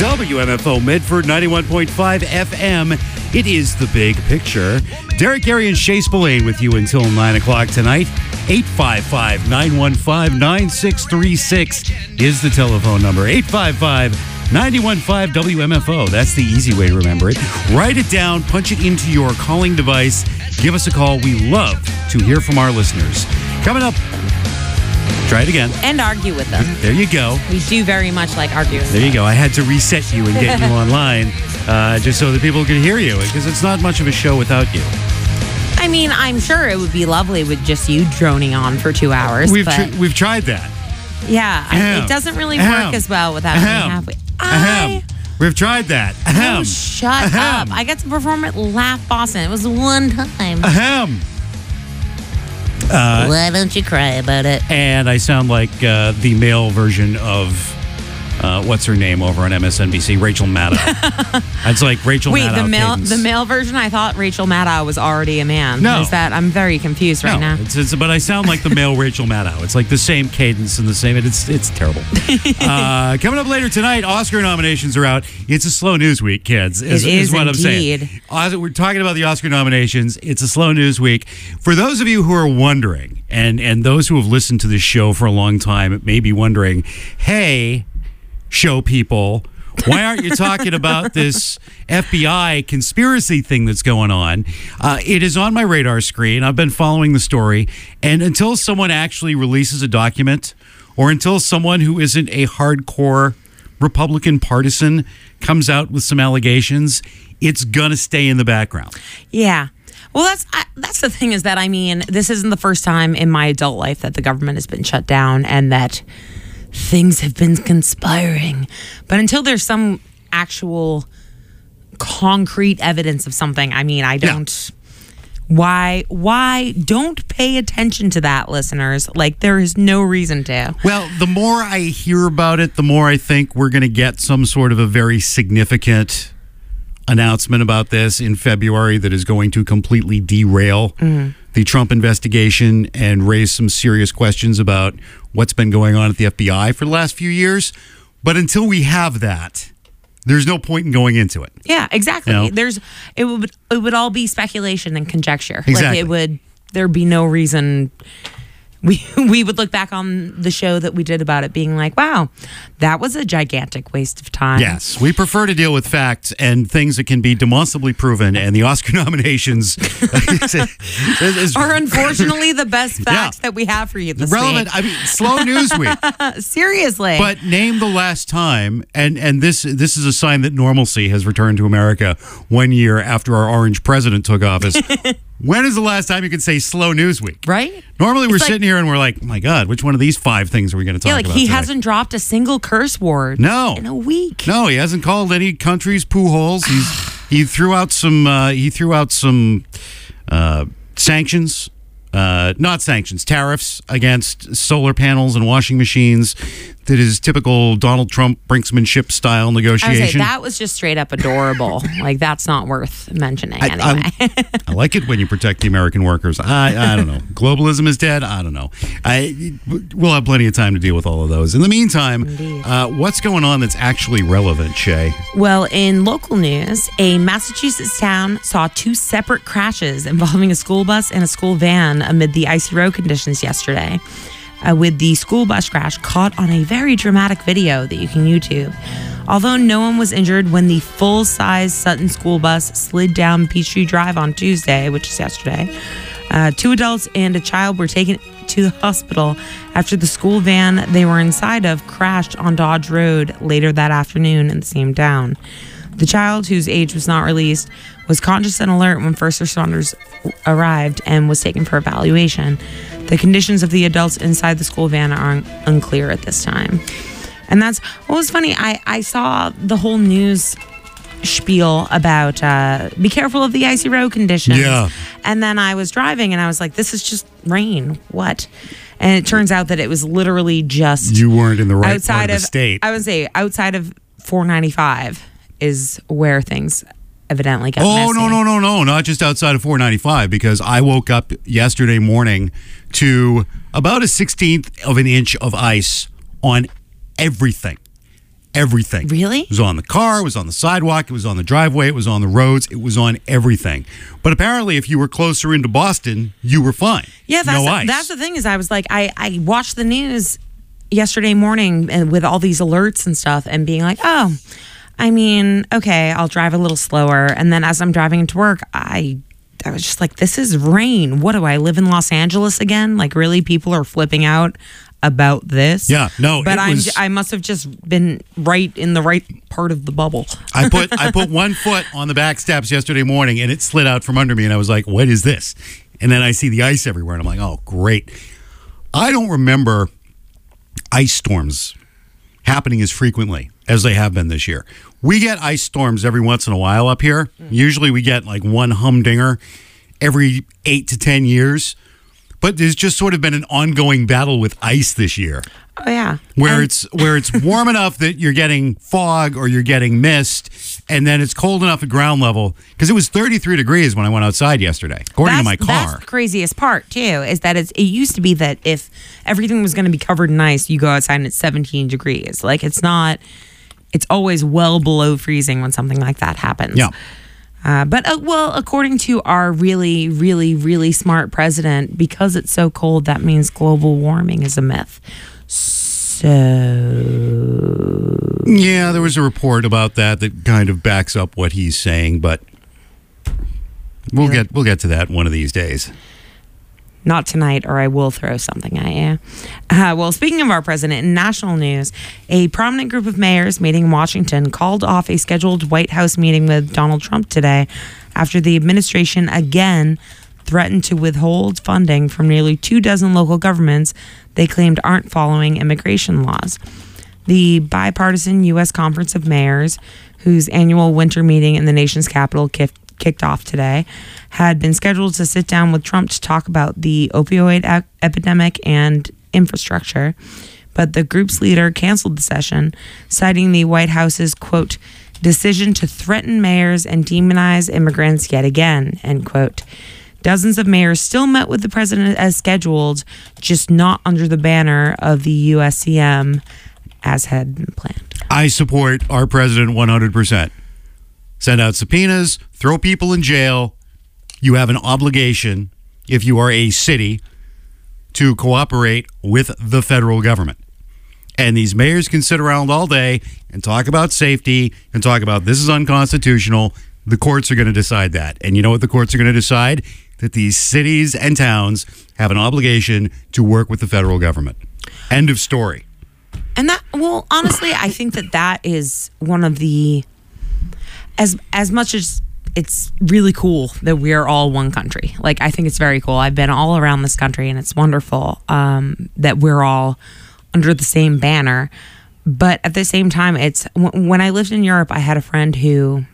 WMFO Medford 91.5 FM. It is The Big Picture. Derek, Gary, and Shay Spillane with you until 9 o'clock tonight. 855-915-9636 is the telephone number. 855-915-WMFO. That's the easy way to remember it. Write it down, punch it into your calling device. Give us a call. We love to hear from our listeners. Coming up, try it again. And argue with them. There you go. We do very much like arguing. There you go. I had to reset you and get you online just so that people could hear you, because it's not much of a show without you. I mean, I'm sure it would be lovely with just you droning on for 2 hours. We've tried that. Yeah, it doesn't really work as well without me halfway. We've tried that. Oh, shut up. I got to perform at Laugh Boston. It was one time. Why don't you cry about it? And I sound like the male version of what's her name over on MSNBC, Rachel Maddow. It's like Rachel Maddow. Wait, the male version? I thought Rachel Maddow was already a man. No. Is that? I'm very confused right now. But I sound like the male Rachel Maddow. It's like the same cadence and the same. It's terrible. Coming up later tonight, Oscar nominations are out. It's a slow news week, kids. Is what indeed. I'm saying. We're talking about the Oscar nominations. It's a slow news week. For those of you who are wondering, and those who have listened to this show for a long time may be wondering, hey, show people, why aren't you talking about this FBI conspiracy thing that's going on? It is on my radar screen. I've been following the story. And until someone actually releases a document, or until someone who isn't a hardcore Republican partisan comes out with some allegations, it's going to stay in the background. Yeah. Well, that's the thing, is that, I mean, this isn't the first time in my adult life that the government has been shut down and that things have been conspiring. But until there's some actual concrete evidence of something, I mean, I don't... Yeah. Why don't pay attention to that, listeners? Like, there is no reason to. Well, the more I hear about it, the more I think we're going to get some sort of a very significant announcement about this in February that is going to completely derail the Trump investigation and raise some serious questions about what's been going on at the FBI for the last few years. But until we have that, there's no point in going into it. Yeah, exactly. You know? It would all be speculation and conjecture. Exactly. Like there'd be no reason. We would look back on the show that we did about it being like, wow, that was a gigantic waste of time. Yes, we prefer to deal with facts and things that can be demonstrably proven, and the Oscar nominations are unfortunately the best facts that we have for you this relevant, week. I mean, slow news week. Seriously. But name the last time, and this is a sign that normalcy has returned to America 1 year after our orange president took office. When is the last time you could say slow news week? Right? Normally we're sitting here and we're like, oh my God, which one of these 5 things are we going to talk about? Yeah, like he today? hasn't dropped a single curse word in a week. No, he hasn't called any countries poo holes. He threw out some sanctions. Not sanctions, tariffs against solar panels and washing machines. That is typical Donald Trump brinksmanship style negotiation. I would say that was just straight up adorable. Like, that's not worth mentioning anyway. I like it when you protect the American workers. I don't know. Globalism is dead. I don't know. We'll have plenty of time to deal with all of those. In the meantime, what's going on that's actually relevant, Shay? Well, in local news, a Massachusetts town saw 2 separate crashes involving a school bus and a school van amid the icy road conditions yesterday. With the school bus crash caught on a very dramatic video that you can YouTube. Although no one was injured when the full-size Sutton school bus slid down Peachtree Drive on Tuesday, which is yesterday, 2 adults and a child were taken to the hospital after the school van they were inside of crashed on Dodge Road later that afternoon in the same town. The child, whose age was not released, was conscious and alert when first responders arrived and was taken for evaluation. The conditions of the adults inside the school van are unclear at this time. And that's what was funny. I saw the whole news spiel about be careful of the icy road conditions. Yeah. And then I was driving and I was like, this is just rain. What? And it turns out that it was literally just... You weren't in the right part of the state. I would say outside of 495 is where things evidently got messy. No, not just outside of 495, because I woke up yesterday morning to about a 1/16 of an inch of ice on everything. everything. Really? It was on the car, it was on the sidewalk, it was on the driveway, it was on the roads, it was on everything. But apparently, if you were closer into Boston, you were fine. Yeah, that's the thing is I was like, I watched the news yesterday morning and with all these alerts and stuff and being like, oh, I mean, okay, I'll drive a little slower. And then as I'm driving into work, I was just like, this is rain. What do I live in Los Angeles again? Like, really, people are flipping out about this? Yeah, no, but I must have just been in the right part of the bubble. I put one foot on the back steps yesterday morning and it slid out from under me and I was like, what is this? And then I see the ice everywhere and I'm like, oh, great. I don't remember ice storms happening as frequently as they have been this year. We get ice storms every once in a while up here. Usually we get like one humdinger every 8 to 10 years. But there's just sort of been an ongoing battle with ice this year. Oh, yeah. Where it's warm enough that you're getting fog or you're getting mist, and then it's cold enough at ground level. Because it was 33 degrees when I went outside yesterday, according to my car. That's the craziest part, too, is that it used to be that if everything was going to be covered in ice, you go outside and it's 17 degrees. Like, it's always well below freezing when something like that happens. Yeah. But according to our really, really, really smart president, because it's so cold, that means global warming is a myth. So yeah, there was a report about that kind of backs up what he's saying, but we'll get to that one of these days. Not tonight, or I will throw something at you. Well, speaking of our president, in national news, a prominent group of mayors meeting in Washington called off a scheduled White House meeting with Donald Trump today after the administration again threatened to withhold funding from nearly 24 local governments they claimed aren't following immigration laws. The bipartisan U.S. Conference of Mayors, whose annual winter meeting in the nation's capital kicked off today, had been scheduled to sit down with Trump to talk about the opioid epidemic and infrastructure. But the group's leader canceled the session, citing the White House's, quote, decision to threaten mayors and demonize immigrants yet again, end quote. Dozens of mayors still met with the president as scheduled, just not under the banner of the USCM as had been planned. I support our president 100%. Send out subpoenas, throw people in jail. You have an obligation, if you are a city, to cooperate with the federal government. And these mayors can sit around all day and talk about safety and talk about this is unconstitutional. The courts are going to decide that. And you know what the courts are going to decide? That these cities and towns have an obligation to work with the federal government. End of story. And honestly, I think that is one of the... As much as it's really cool that we are all one country. Like, I think it's very cool. I've been all around this country, and it's wonderful that we're all under the same banner. But at the same time, it's when I lived in Europe, I had a friend who's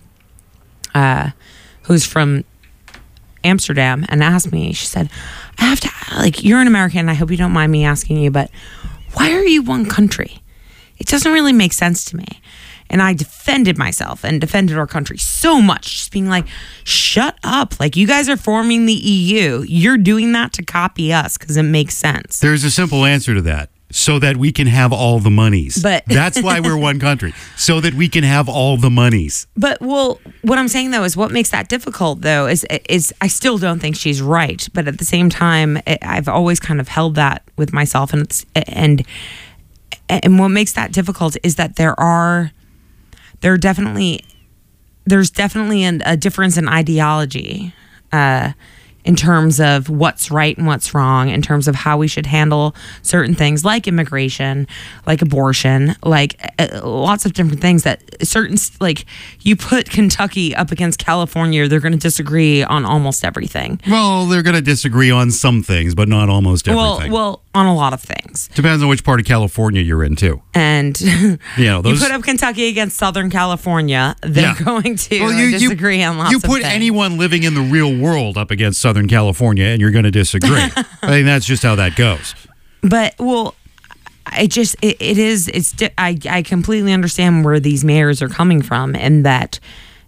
from Amsterdam and asked me, she said, I have to, like, you're an American, I hope you don't mind me asking you, but why are you one country? It doesn't really make sense to me. And I defended myself and defended our country so much, just being like, shut up. Like, you guys are forming the EU. You're doing that to copy us because it makes sense. There's a simple answer to that. So that we can have all the monies. But that's why we're one country. So that we can have all the monies. But, well, what I'm saying, though, is what makes that difficult, though, is I still don't think she's right. But at the same time, I've always kind of held that with myself. And what makes that difficult is that there's definitely a difference in ideology in terms of what's right and what's wrong, in terms of how we should handle certain things like immigration, like abortion, like lots of different things that like you put Kentucky up against California, they're going to disagree on almost everything. Well, they're going to disagree on some things, but not almost everything. Well, on a lot of things. Depends on which part of California you're in, too. And you put up Kentucky against Southern California, they're going to disagree on lots of things. You put anyone living in the real world up against Southern California, and you're going to disagree. I think that's just how that goes. But, I completely understand where these mayors are coming from, and that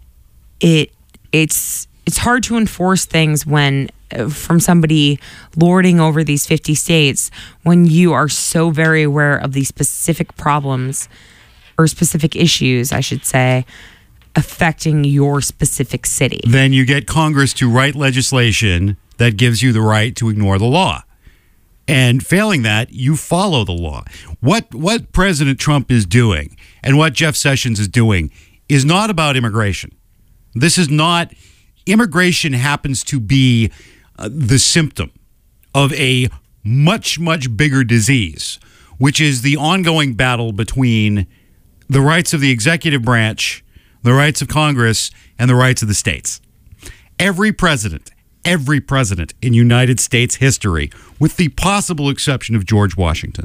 it's hard to enforce things when from somebody lording over these 50 states when you are so very aware of these specific problems or specific issues, I should say, affecting your specific city. Then you get Congress to write legislation that gives you the right to ignore the law. And failing that, you follow the law. What President Trump is doing and what Jeff Sessions is doing is not about immigration. This is not, immigration happens to be the symptom of a much, much bigger disease, which is the ongoing battle between the rights of the executive branch, the rights of Congress, and the rights of the states. Every president in United States history, with the possible exception of George Washington,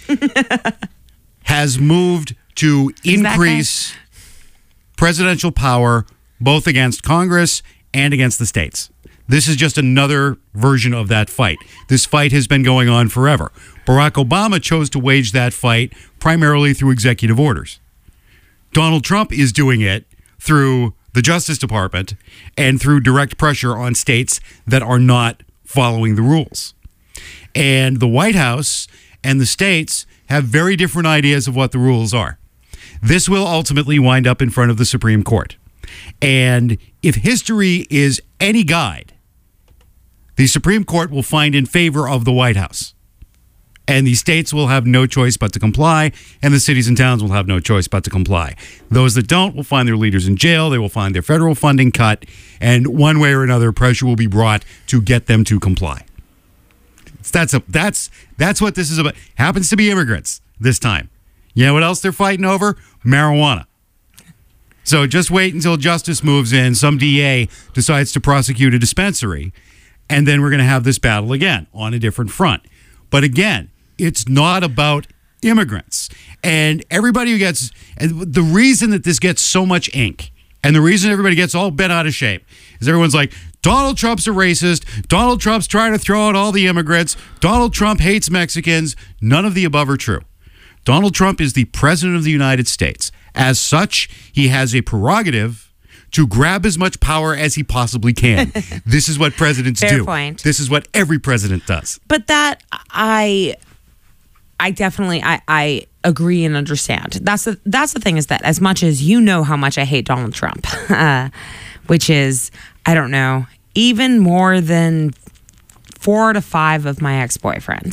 has moved to increase presidential power both against Congress and against the states. This is just another version of that fight. This fight has been going on forever. Barack Obama chose to wage that fight primarily through executive orders. Donald Trump is doing it through the Justice Department and through direct pressure on states that are not following the rules. And the White House and the states have very different ideas of what the rules are. This will ultimately wind up in front of the Supreme Court. And if history is any guide, the Supreme Court will find in favor of the White House. And the states will have no choice but to comply, and the cities and towns will have no choice but to comply. Those that don't will find their leaders in jail, they will find their federal funding cut, and one way or another, pressure will be brought to get them to comply. That's what this is about. Happens to be immigrants this time. You know what else they're fighting over? Marijuana. So just wait until justice moves in, some DA decides to prosecute a dispensary, and then we're going to have this battle again on a different front. But again, it's not about immigrants. And everybody who gets, and the reason that this gets so much ink, and the reason everybody gets all bent out of shape, is everyone's like, Donald Trump's a racist, Donald Trump's trying to throw out all the immigrants, Donald Trump hates Mexicans. None of the above are true. Donald Trump is the president of the United States. As such, he has a prerogative to grab as much power as he possibly can. This is what presidents Fair do. point. This is what every president does. But that I definitely agree and understand. That's the thing, is that as much as you know how much I hate Donald Trump, which is, I don't know, even more than 4 to 5 of my ex-boyfriends.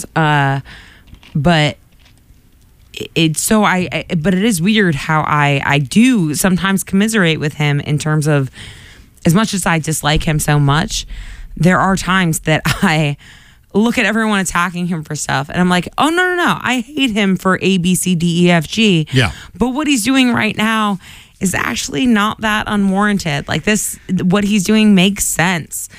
But but it is weird how I do sometimes commiserate with him in terms of, as much as I dislike him so much, there are times that I look at everyone attacking him for stuff and I'm like, oh, no, I hate him for A, B, C, D, E, F, G. Yeah. But what he's doing right now is actually not that unwarranted. Like what he's doing makes sense.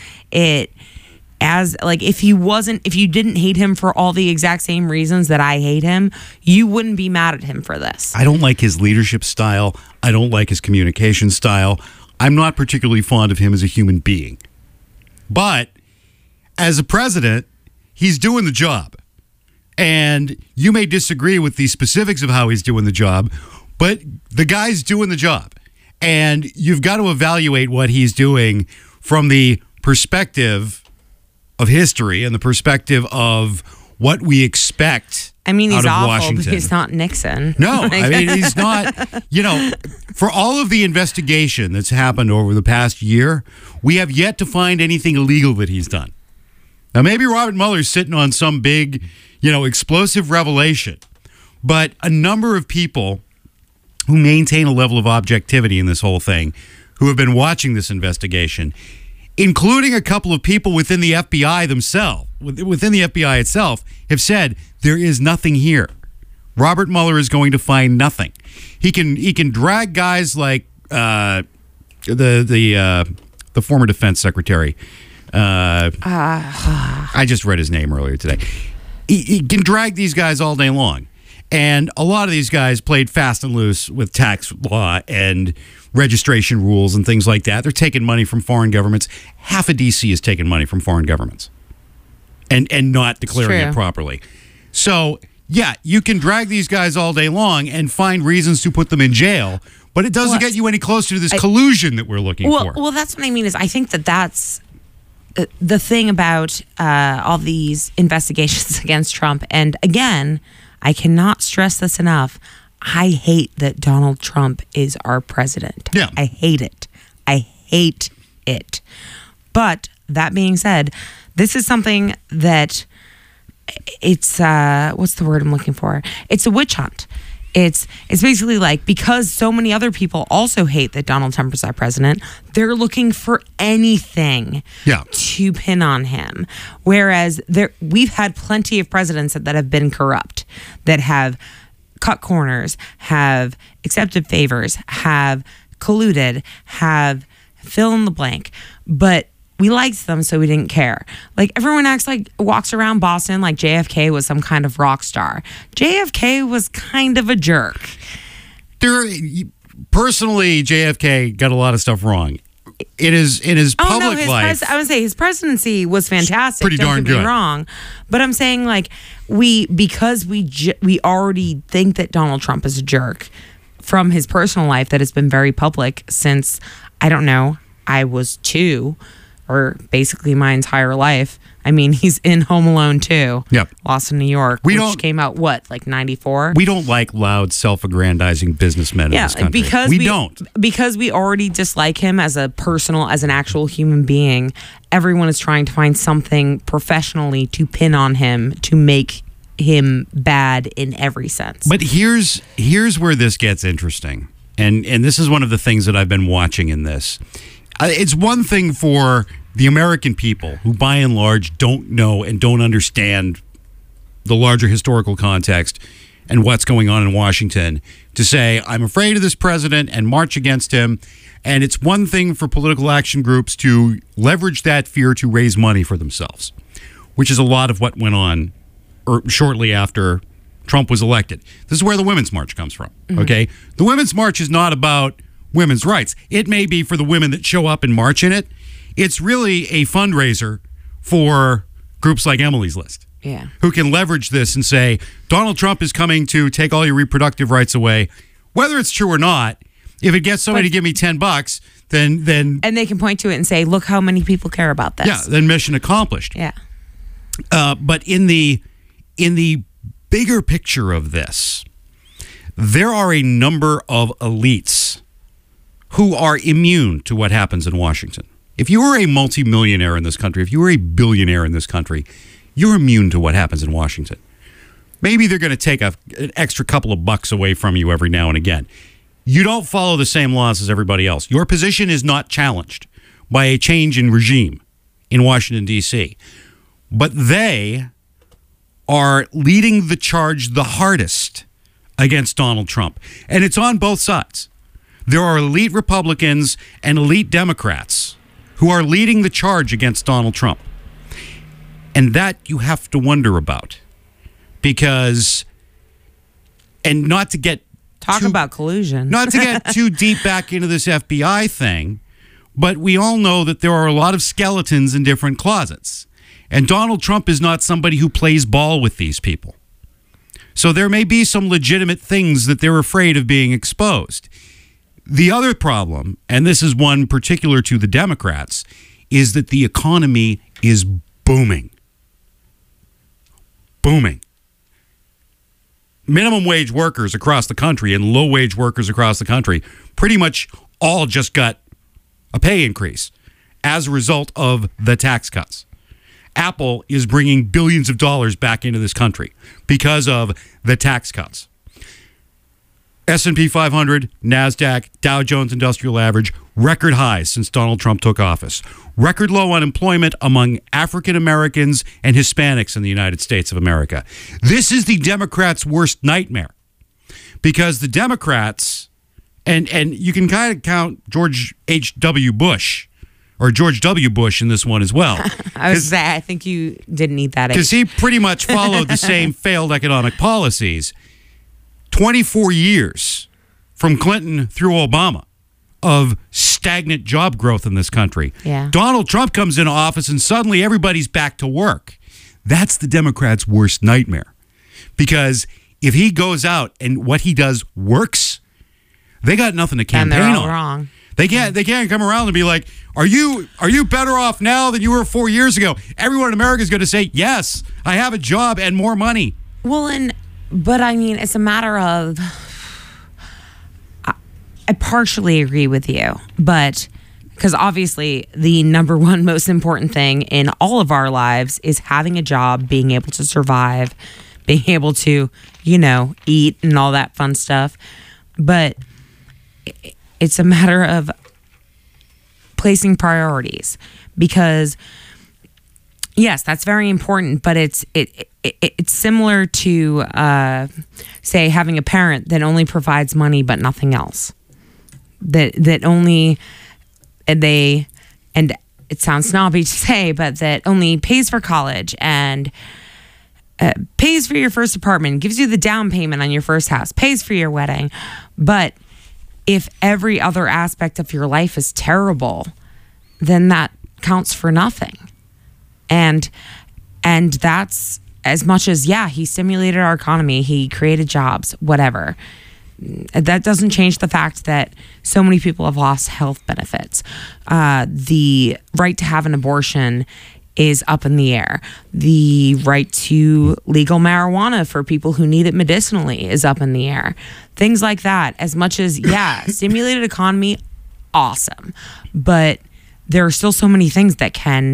If you didn't hate him for all the exact same reasons that I hate him, you wouldn't be mad at him for this. I don't like his leadership style. I don't like his communication style. I'm not particularly fond of him as a human being. But as a president, he's doing the job. And you may disagree with the specifics of how he's doing the job, but the guy's doing the job. And you've got to evaluate what he's doing from the perspective of history and the perspective of what we expect. I mean, he's out of awful, Washington. but he's not Nixon. No, I mean, he's not, for all of the investigation that's happened over the past year, we have yet to find anything illegal that he's done. Now, maybe Robert Mueller's sitting on some big, explosive revelation, but a number of people who maintain a level of objectivity in this whole thing, who have been watching this investigation, including a couple of people within the FBI themselves, within the FBI itself, have said there is nothing here. Robert Mueller is going to find nothing. He can drag guys like the former defense secretary. I just read his name earlier today. He can drag these guys all day long. And a lot of these guys played fast and loose with tax law and registration rules and things like that. They're taking money from foreign governments. Half of D.C. is taking money from foreign governments and not declaring it properly. So, yeah, you can drag these guys all day long and find reasons to put them in jail, but it doesn't get you any closer to this collusion that we're looking for. Well, that's what I mean, is I think that's the thing about all these investigations against Trump. And again, I cannot stress this enough. I hate that Donald Trump is our president. Yeah. I hate it. I hate it. But that being said, this is something that it's what's the word I'm looking for? It's a witch hunt. It's basically like, because so many other people also hate that Donald Trump is our president, they're looking for anything to pin on him. Whereas we've had plenty of presidents that have been corrupt, that have cut corners, have accepted favors, have colluded, have fill in the blank. But we liked them, so we didn't care. Like, everyone walks around Boston like JFK was some kind of rock star. JFK was kind of a jerk. Personally, JFK got a lot of stuff wrong. In his public life, I would say his presidency was fantastic. Pretty darn good. Don't get me wrong, but I'm saying, like, because we already think that Donald Trump is a jerk from his personal life that has been very public since, I don't know, I was 2. Or basically my entire life. I mean, he's in Home Alone 2. Yep. Lost in New York, which came out, like 94? We don't like loud, self-aggrandizing businessmen in this country. Because we already dislike him as an actual human being, everyone is trying to find something professionally to pin on him to make him bad in every sense. But here's where this gets interesting. And this is one of the things that I've been watching in this. It's one thing for the American people who, by and large, don't know and don't understand the larger historical context and what's going on in Washington to say, I'm afraid of this president and march against him. And it's one thing for political action groups to leverage that fear to raise money for themselves, which is a lot of what went on shortly after Trump was elected. This is where the Women's March comes from, okay? The Women's March is not about women's rights. It may be for the women that show up and march in it. It's really a fundraiser for groups like Emily's List, who can leverage this and say, Donald Trump is coming to take all your reproductive rights away. Whether it's true or not, if it gets somebody to give me $10, then and they can point to it and say, look how many people care about this. Yeah, then mission accomplished. Yeah. But in the bigger picture of this, there are a number of elites who are immune to what happens in Washington. If you are a multimillionaire in this country, if you are a billionaire in this country, you're immune to what happens in Washington. Maybe they're going to take an extra couple of bucks away from you every now and again. You don't follow the same laws as everybody else. Your position is not challenged by a change in regime in Washington, D.C. But they are leading the charge the hardest against Donald Trump. And it's on both sides. There are elite Republicans and elite Democrats who are leading the charge against Donald Trump. And that you have to wonder about. Because, and not to get... Talk about collusion. Not to get too deep back into this FBI thing, but we all know that there are a lot of skeletons in different closets. And Donald Trump is not somebody who plays ball with these people. So there may be some legitimate things that they're afraid of being exposed. The other problem, and this is one particular to the Democrats, is that the economy is booming. Booming. Minimum wage workers across the country and low wage workers across the country pretty much all just got a pay increase as a result of the tax cuts. Apple is bringing billions of dollars back into this country because of the tax cuts. S&P 500, NASDAQ, Dow Jones Industrial Average, record highs since Donald Trump took office. Record low unemployment among African Americans and Hispanics in the United States of America. This is the Democrats' worst nightmare because the Democrats, and you can kind of count George H.W. Bush or George W. Bush in this one as well. I think you didn't need that. Because he pretty much followed the same failed economic policies. 24 years from Clinton through Obama of stagnant job growth in this country. Yeah. Donald Trump comes into office and suddenly everybody's back to work. That's the Democrats' worst nightmare. Because if he goes out and what he does works, they got nothing to campaign and they're all on. Wrong. They can't come around and be like, are you better off now than you were 4 years ago? Everyone in America is going to say, yes, I have a job and more money. Well, but I mean, it's a matter of I partially agree with you, but because obviously the number one most important thing in all of our lives is having a job, being able to survive, being able to, eat and all that fun stuff. But it's a matter of placing priorities, because yes, that's very important, but it's similar to say having a parent that only provides money but nothing else. That only and it sounds snobby to say, but that only pays for college and pays for your first apartment, gives you the down payment on your first house, pays for your wedding. But if every other aspect of your life is terrible, then that counts for nothing. And that's as much as, he stimulated our economy, he created jobs, whatever. That doesn't change the fact that so many people have lost health benefits. The right to have an abortion is up in the air. The right to legal marijuana for people who need it medicinally is up in the air. Things like that. As much as, stimulated economy, awesome. But there are still so many things that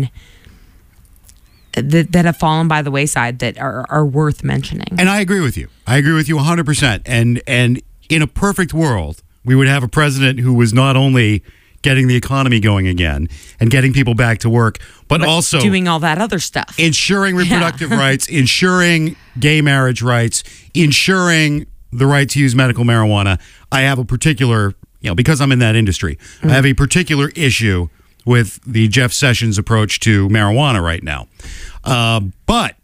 that have fallen by the wayside that are worth mentioning. And I agree with you. I agree with you 100%. And in a perfect world, we would have a president who was not only getting the economy going again and getting people back to work, but also doing all that other stuff. Ensuring reproductive rights, ensuring gay marriage rights, ensuring the right to use medical marijuana. I have a particular, because I'm in that industry, I have a particular issue with the Jeff Sessions approach to marijuana right now. But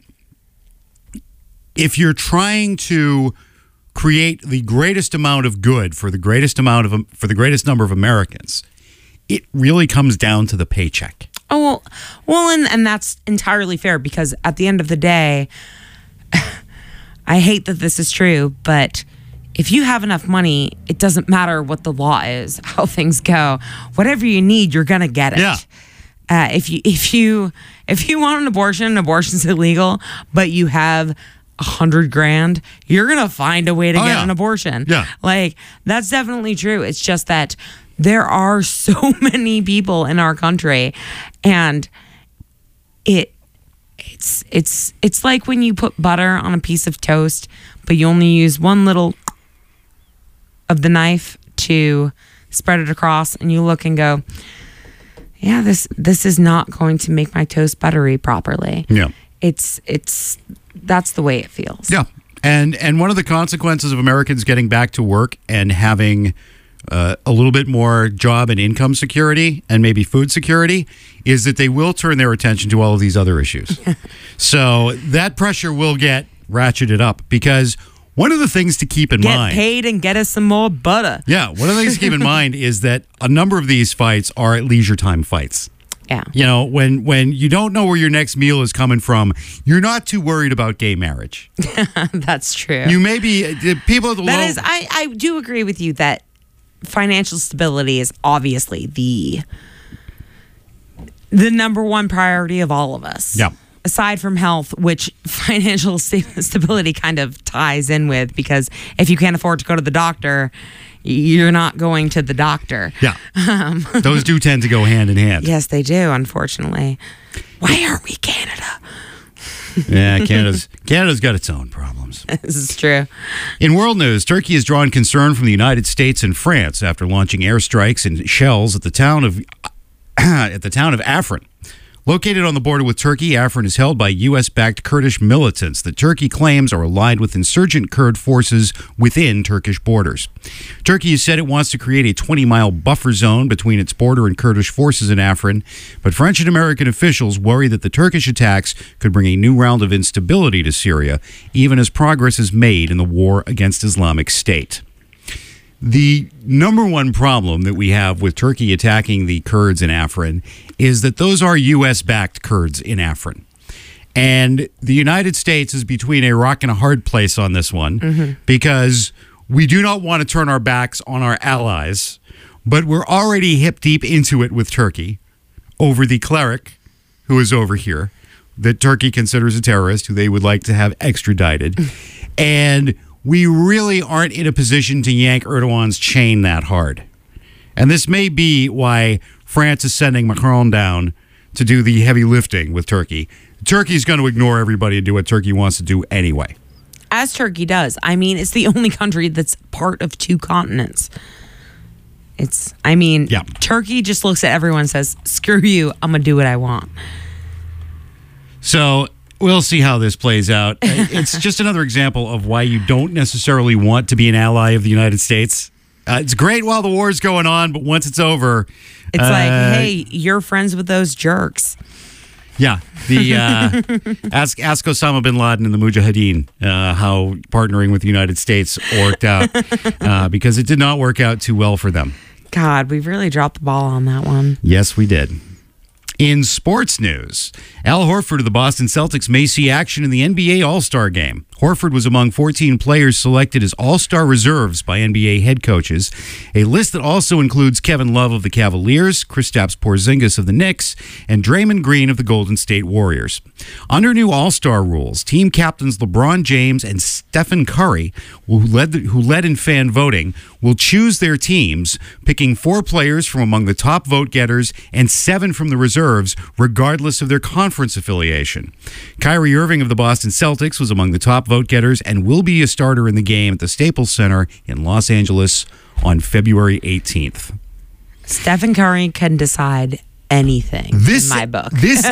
if you're trying to create the greatest amount of good for the greatest number of Americans, it really comes down to the paycheck. Oh, well, and that's entirely fair, because at the end of the day, I hate that this is true, but if you have enough money, it doesn't matter what the law is, how things go. Whatever you need, you're gonna get it. Yeah. If you want an abortion's illegal, but you have $100,000, you're gonna find a way to get an abortion. Yeah. Like, that's definitely true. It's just that there are so many people in our country, and it's like when you put butter on a piece of toast, but you only use one little of the knife to spread it across, and you look and go, this is not going to make my toast buttery properly. Yeah. That's the way it feels. Yeah. And one of the consequences of Americans getting back to work and having a little bit more job and income security and maybe food security is that they will turn their attention to all of these other issues. So that pressure will get ratcheted up, because one of the things to keep in mind... Get paid and get us some more butter. Yeah, one of the things to keep in mind is that a number of these fights are at leisure time fights. Yeah. When you don't know where your next meal is coming from, you're not too worried about gay marriage. That's true. You may be... People at the That is, I do agree with you that financial stability is obviously the number one priority of all of us. Yeah. Aside from health, which financial stability kind of ties in with, because if you can't afford to go to the doctor, you're not going to the doctor. Yeah. Those do tend to go hand in hand. Yes, they do, unfortunately. Why aren't we Canada? Yeah, Canada's got its own problems. This is true. In world news, Turkey has drawn concern from the United States and France after launching airstrikes and shells at the town of Afrin. Located on the border with Turkey, Afrin is held by U.S.-backed Kurdish militants that Turkey claims are allied with insurgent Kurd forces within Turkish borders. Turkey has said it wants to create a 20-mile buffer zone between its border and Kurdish forces in Afrin, but French and American officials worry that the Turkish attacks could bring a new round of instability to Syria, even as progress is made in the war against Islamic State. The number one problem that we have with Turkey attacking the Kurds in Afrin is that those are U.S.-backed Kurds in Afrin. And the United States is between a rock and a hard place on this one, because we do not want to turn our backs on our allies, but we're already hip deep into it with Turkey over the cleric who is over here that Turkey considers a terrorist, who they would like to have extradited. And we really aren't in a position to yank Erdogan's chain that hard. And this may be why France is sending Macron down to do the heavy lifting with Turkey. Turkey's going to ignore everybody and do what Turkey wants to do anyway. As Turkey does. I mean, it's the only country that's part of two continents. Yeah. Turkey just looks at everyone and says, screw you, I'm going to do what I want. So we'll see how this plays out. It's just another example of why you don't necessarily want to be an ally of the United States. It's great while the war's going on, but once it's over... It's like, hey, you're friends with those jerks. Yeah. Ask Osama bin Laden and the Mujahideen how partnering with the United States worked out because it did not work out too well for them. God, we really dropped the ball on that one. Yes, we did. In sports news, Al Horford of the Boston Celtics may see action in the NBA All-Star Game. Horford was among 14 players selected as All-Star reserves by NBA head coaches, a list that also includes Kevin Love of the Cavaliers, Kristaps Porzingis of the Knicks, and Draymond Green of the Golden State Warriors. Under new All-Star rules, team captains LeBron James and Stephen Curry, who led in fan voting, will choose their teams, picking 4 players from among the top vote getters and 7 from the reserves, regardless of their conference affiliation. Kyrie Irving of the Boston Celtics was among the top vote getters and will be a starter in the game at the Staples Center in Los Angeles on February 18th. Stephen Curry can decide anything in my book. This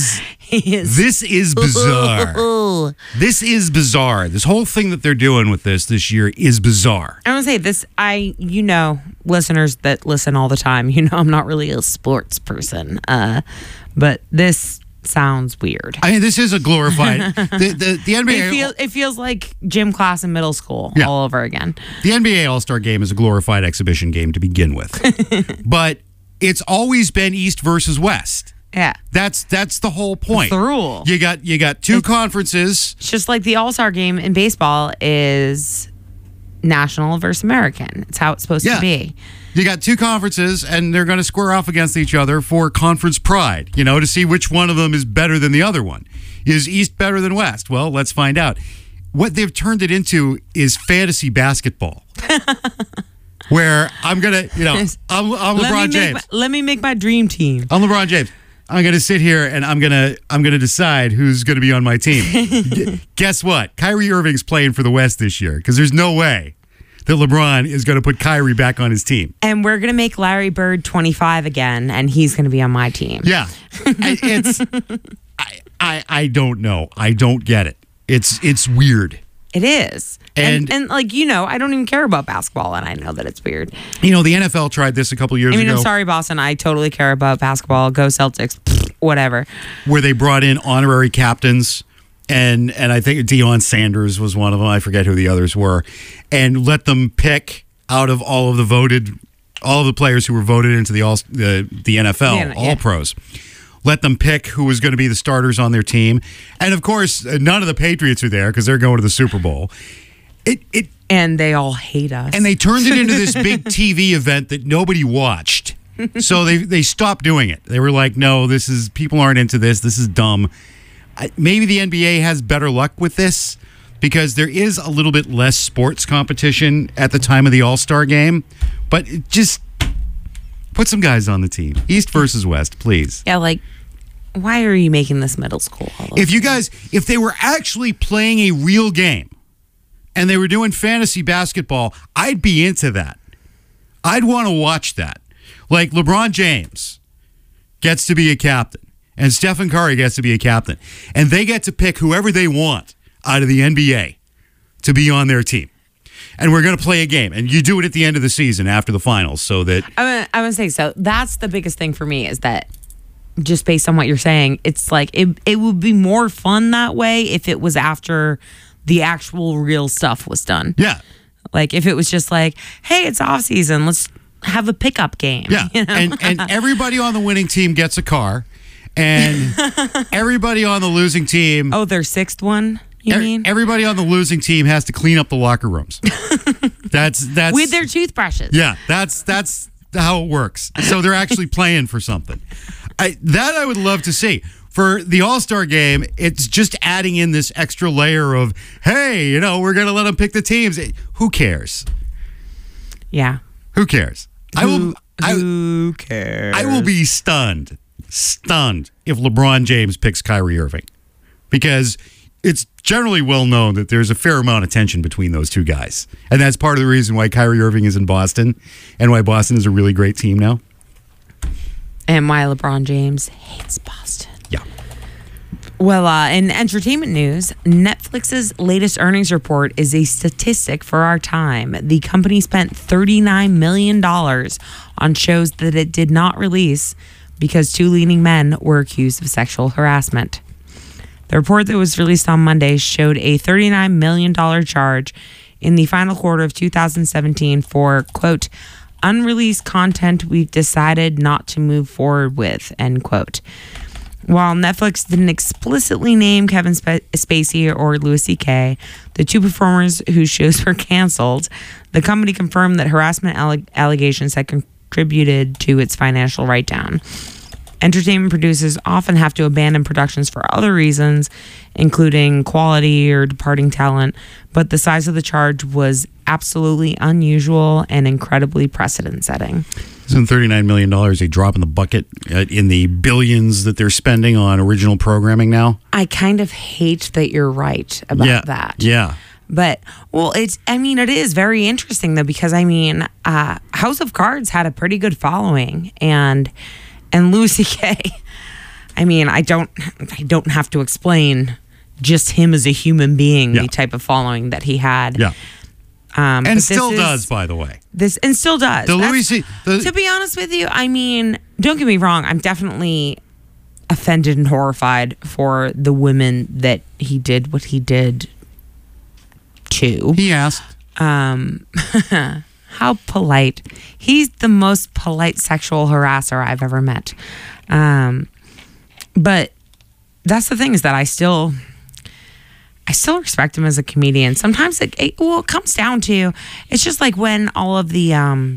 is bizarre. This is bizarre. This whole thing that they're doing with this year is bizarre. I want to say this, listeners that listen all the time, I'm not really a sports person, but this sounds weird. I mean, this is a glorified the NBA. It feels like gym class in middle school all over again. The NBA All-Star Game is a glorified exhibition game to begin with, but it's always been East versus West. Yeah, that's the whole point. That's the rule. You got two conferences. It's just like the All-Star Game in baseball is national versus American. It's how it's supposed to be. You got 2 conferences, and they're going to square off against each other for conference pride, to see which one of them is better than the other one. Is East better than West? Well, let's find out. What they've turned it into is fantasy basketball. Where I'm going to, I'm LeBron James. Let me make my dream team. I'm LeBron James. I'm going to sit here and I'm going to decide who's going to be on my team. Guess what? Kyrie Irving's playing for the West this year because there's no way that LeBron is going to put Kyrie back on his team. And we're going to make Larry Bird 25 again, and he's going to be on my team. Yeah. I don't know. I don't get it. It's weird. It is. And I don't even care about basketball, and I know that it's weird. The NFL tried this a couple years ago. I'm sorry, Boston. I totally care about basketball. Go Celtics. Whatever. Where they brought in honorary captains. And I think Deion Sanders was one of them. I forget who the others were. And let them pick out of all of the players who were voted into the NFL, all pros. Let them pick who was going to be the starters on their team. And of course, none of the Patriots are there because they're going to the Super Bowl. And they all hate us. And they turned it into this big TV event that nobody watched. So they stopped doing it. They were like, no, people aren't into this. This is dumb. Maybe the NBA has better luck with this because there is a little bit less sports competition at the time of the All-Star Game. But just put some guys on the team. East versus West, please. Yeah, why are you making this middle school? If they were actually playing a real game and they were doing fantasy basketball, I'd be into that. I'd want to watch that. Like LeBron James gets to be a captain. And Stephen Curry gets to be a captain. And they get to pick whoever they want out of the NBA to be on their team. And we're going to play a game. And you do it at the end of the season after the finals so that... I want to say, so that's the biggest thing for me is that just based on what you're saying, it's like it would be more fun that way if it was after the actual real stuff was done. Yeah. Like if it was just like, hey, it's off season. Let's have a pickup game. Yeah. And everybody on the winning team gets a car. And everybody on the losing team... Oh, their 6th one, you mean? Everybody on the losing team has to clean up the locker rooms. That's with their toothbrushes. Yeah, that's how it works. So they're actually playing for something. I would love to see. for the All-Star game, it's just adding in this extra layer of, hey, we're going to let them pick the teams. Who cares? Yeah. Who cares? Who cares? I will be stunned if LeBron James picks Kyrie Irving, because it's generally well known that there's a fair amount of tension between those two guys. And that's part of the reason why Kyrie Irving is in Boston and why Boston is a really great team now. And why LeBron James hates Boston. Yeah. Well, in entertainment news, Netflix's latest earnings report is a statistic for our time. The company spent $39 million on shows that it did not release because two leading men were accused of sexual harassment. The report that was released on Monday showed a $39 million charge in the final quarter of 2017 for, quote, unreleased content we've decided not to move forward with, end quote. While Netflix didn't explicitly name Kevin Spacey or Louis C.K., the two performers whose shows were canceled, the company confirmed that harassment allegations had contributed to its financial write-down. Entertainment producers often have to abandon productions for other reasons, including quality or departing talent, but the size of the charge was absolutely unusual and incredibly precedent-setting. Isn't $39 million a drop in the bucket in the billions that they're spending on original programming now? I kind of hate that you're right about that. Yeah. But, well, it is very interesting, though, because, House of Cards had a pretty good following, and Louis C.K., I don't have to explain just him as a human being, the type of following that he had. Yeah. And still does, by the way. And still does. To be honest with you, don't get me wrong, I'm definitely offended and horrified for the women that he did what he did to. He asked. How polite. He's the most polite sexual harasser I've ever met. But that's the thing, is that I still respect him as a comedian. Sometimes it comes down to, it's just like when all of the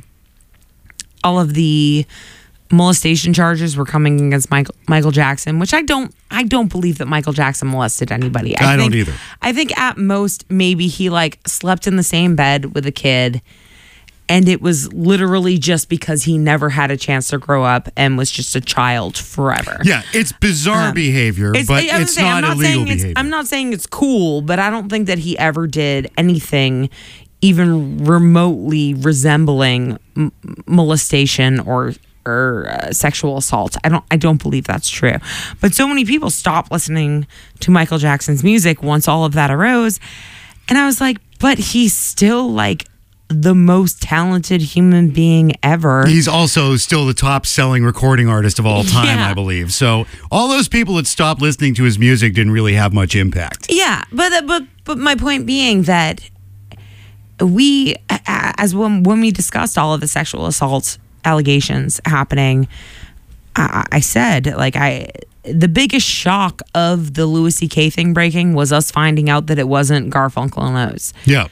molestation charges were coming against Michael Jackson, which I don't believe that Michael Jackson molested anybody. I don't either. I think at most maybe he slept in the same bed with a kid, and it was literally just because he never had a chance to grow up and was just a child forever. Yeah, it's bizarre behavior, but it's not illegal behavior. I'm not saying it's cool, but I don't think that he ever did anything even remotely resembling molestation or sexual assault. I don't believe that's true. But so many people stopped listening to Michael Jackson's music once all of that arose, and I was like, but he's still the most talented human being ever. He's also still the top selling recording artist of all time, I believe. So all those people that stopped listening to his music didn't really have much impact. Yeah, but my point being that we, as when we discussed all of the sexual assault allegations happening, I said, the biggest shock of the Louis C.K. thing breaking was us finding out that it wasn't Garfunkel and Oates. Yeah.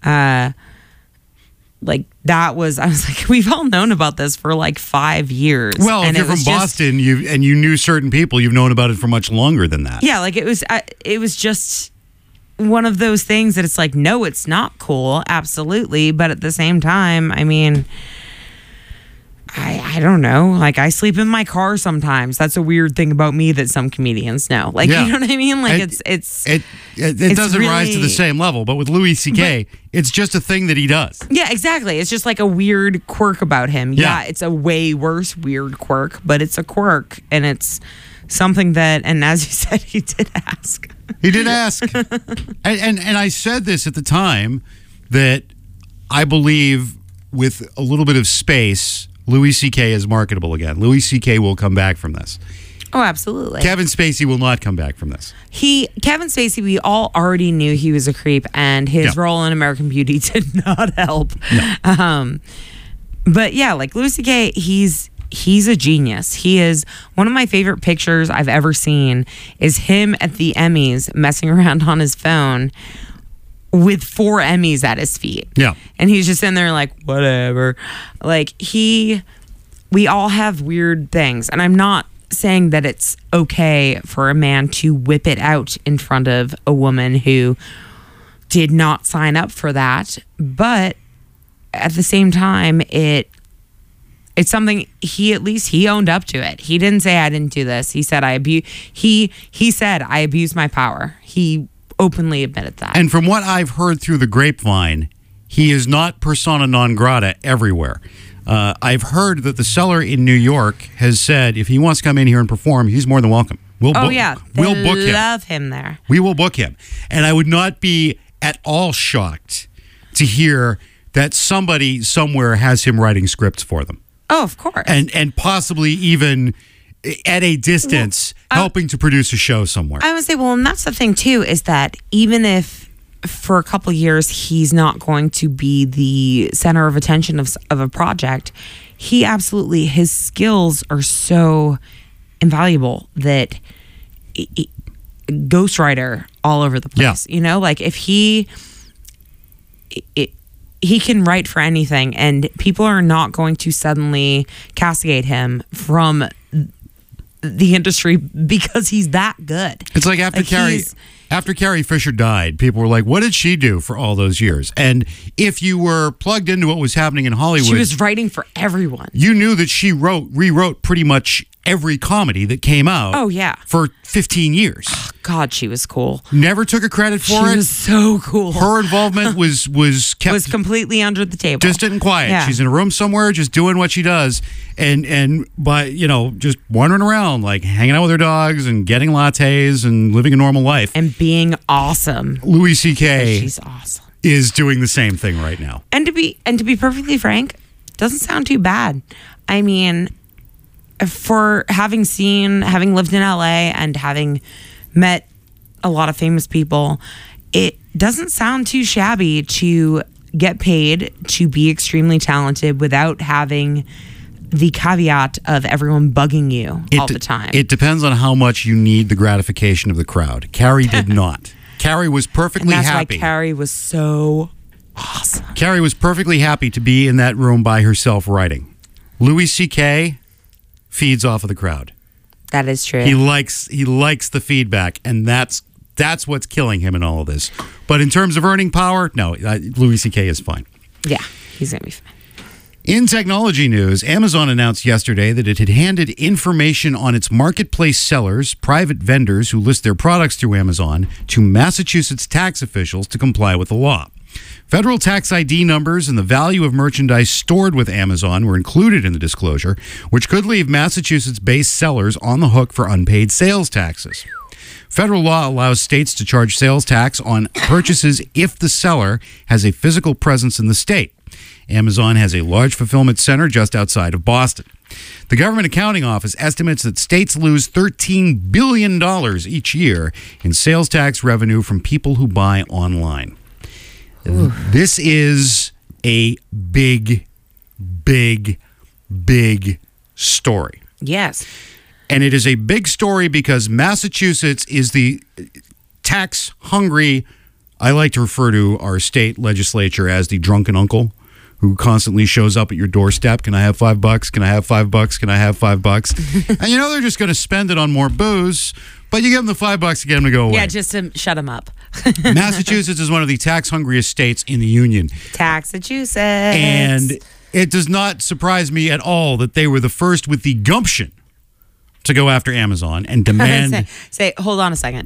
That was, I was like, we've all known about this for 5 years. Well, if you're from Boston, you knew certain people, you've known about it for much longer than that. Yeah, it was just one of those things that it's no, it's not cool, absolutely, but at the same time, I don't know. I sleep in my car sometimes. That's a weird thing about me that some comedians know. You know what I mean? It doesn't really rise to the same level. But with Louis C.K., it's just a thing that he does. Yeah, exactly. It's just a weird quirk about him. Yeah, it's a way worse weird quirk, but it's a quirk, and it's something that. And as you said, he did ask. He did ask, and I said this at the time that I believe with a little bit of space, Louis C.K. is marketable again. Louis C.K. will come back from this. Oh, absolutely. Kevin Spacey will not come back from this. Kevin Spacey, we all already knew he was a creep, and his role in American Beauty did not help. No. But yeah, Louis C.K., he's a genius. He is one of my favorite pictures I've ever seen is him at the Emmys messing around on his phone with 4 Emmys at his feet. Yeah. And he's just in there whatever. We all have weird things. And I'm not saying that it's okay for a man to whip it out in front of a woman who did not sign up for that, but at the same time, it's something he owned up to it. He didn't say I didn't do this. He said he said I abused my power. He openly admitted that. And from what I've heard through the grapevine, he is not persona non grata everywhere. I've heard that the Cellar in New York has said if he wants to come in here and perform, he's more than welcome. We'll book him. Love him there. We will book him. And I would not be at all shocked to hear that somebody somewhere has him writing scripts for them. Oh, of course. And possibly even at a distance helping to produce a show somewhere. I would say, well, and that's the thing too, is that even if for a couple of years he's not going to be the center of attention of a project, he absolutely, his skills are so invaluable that ghostwriter all over the place. You know, like if he can write for anything, and people are not going to suddenly castigate him from the industry because he's that good. It's like after Carrie Fisher died, people were like, what did she do for all those years? And if you were plugged into what was happening in Hollywood, she was writing for everyone. You knew that she rewrote pretty much every comedy that came out. Oh, yeah. For 15 years. Oh, God, she was cool. Never took a credit for it. She was so cool. Her involvement was completely under the table. Distant and quiet. Yeah. She's in a room somewhere just doing what she does and but just wandering around, like hanging out with her dogs and getting lattes and living a normal life. And being awesome. Louis C.K. She's awesome. Is doing the same thing right now. And to be perfectly frank, doesn't sound too bad. I mean, for having lived in LA and having met a lot of famous people, it doesn't sound too shabby to get paid to be extremely talented without having the caveat of everyone bugging you all the time. It depends on how much you need the gratification of the crowd. Carrie did not. Carrie was perfectly happy. That's why Carrie was so awesome. Carrie was perfectly happy to be in that room by herself writing. Louis C.K. feeds off of the crowd. That is true. He likes the feedback, and that's what's killing him in all of this. But in terms of earning power, no, Louis C.K. is fine. Yeah, he's going to be fine. In technology news, Amazon announced yesterday that it had handed information on its marketplace sellers, private vendors who list their products through Amazon, to Massachusetts tax officials to comply with the law. Federal tax ID numbers and the value of merchandise stored with Amazon were included in the disclosure, which could leave Massachusetts-based sellers on the hook for unpaid sales taxes. Federal law allows states to charge sales tax on purchases if the seller has a physical presence in the state. Amazon has a large fulfillment center just outside of Boston. The Government Accounting Office estimates that states lose $13 billion each year in sales tax revenue from people who buy online. Ooh. This is a big, big, big story. Yes. And it is a big story because Massachusetts is the tax-hungry, I like to refer to our state legislature as the drunken uncle who constantly shows up at your doorstep. Can I have $5? Can I have $5? Can I have $5? And they're just going to spend it on more booze, but you give them the $5 to get them to go away. Yeah, just to shut them up. Massachusetts is one of the tax-hungriest states in the union. Massachusetts. And it does not surprise me at all that they were the first with the gumption to go after Amazon and demand... say, hold on a second.